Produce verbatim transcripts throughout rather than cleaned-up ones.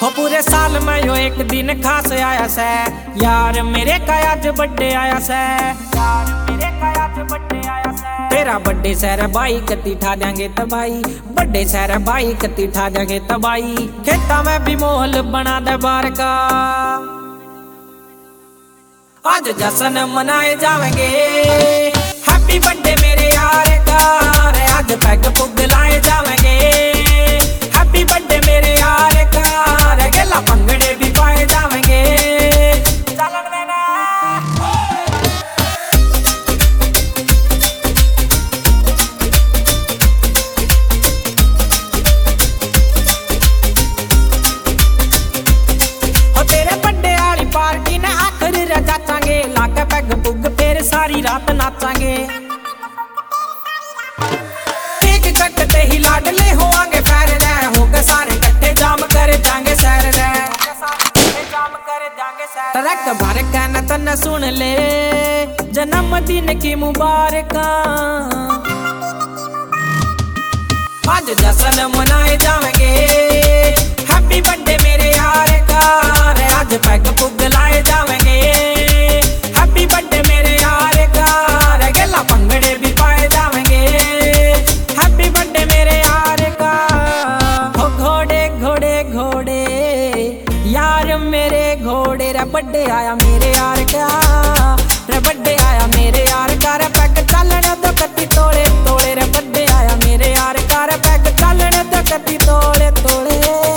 हो पूरे साल में यो एक दिन खास आया से, यार मेरे का आज बर्थडे आया से, यार मेरे का आज बर्थडे आया से। तेरा बर्थडे सैर भाई कति ठा देंगे तबाई, बर्थडे सैर भाई कति ठा देंगे तबाई। खेता में भी माहौल बना दे बार का, आज जश्न मनाए जाएंगे। हैप्पी बर्थडे मेरे यार का, आज पैग पुग लाए जाएंगे। हैप्पी बर्थडे मेरे यार का, गेला भंगड़े भी पाए जाएंगे। चलन देना हो तेरे बर्थडे वाली पार्टी ने आखिर रजाचांगे, लाके पैग पुग फिर सारी रात नाचांगे। केक कटते ही लाडले होंगे फेर रे, होगे सारे कट्ठे जाम कर जाएंगे सैर रे, जाम कर जाएंगे सैर। ट्रक भर के न तन सुन ले, जन्मदिन की मुबारक। आज जश्न मनाए जाएंगे। हैप्पी बर्थडे मेरे यार का, आज पैग पुग लाए जाएंगे। हैप्पी बर्थडे मेरे यार का, गेला भंगड़े भी पाए जाएंगे। हैप्पी बर्थडे मेरे यार का। हो घोड़े घोड़े घोड़े यार मेरे घोड़े रे, बर्थडे आया मेरे यार का, रे बर्थडे आया मेरे यार का। रे पैग चलने तो कति तोड़े तोड़े, रे बर्थडे आया मेरे यार का। रे पैग चलने तो कति तोड़े तोड़े।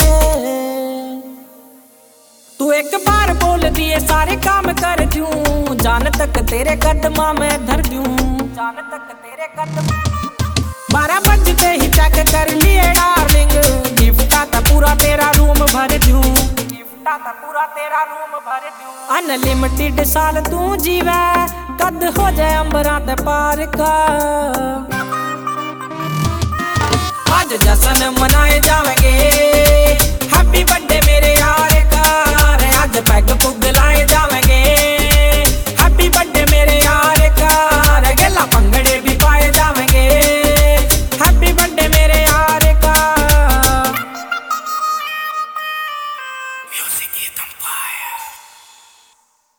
तू एक बार बोल दिए सारे काम कर दूं, जान तक तेरे कदमा में धर दूं, जान तक तेरे कदमा। बारह बजते ही चेक कर लिए डार्लिंग, गिफ्ट का पूरा तेरा रूम भर दूं, गिफ्ट का पूरा तेरा रूम भर दूं। अनलिमिटेड साल तू जीवे, कद हो जाए अंबरा ते पार का। आज जश्न मनाए जाएंगे।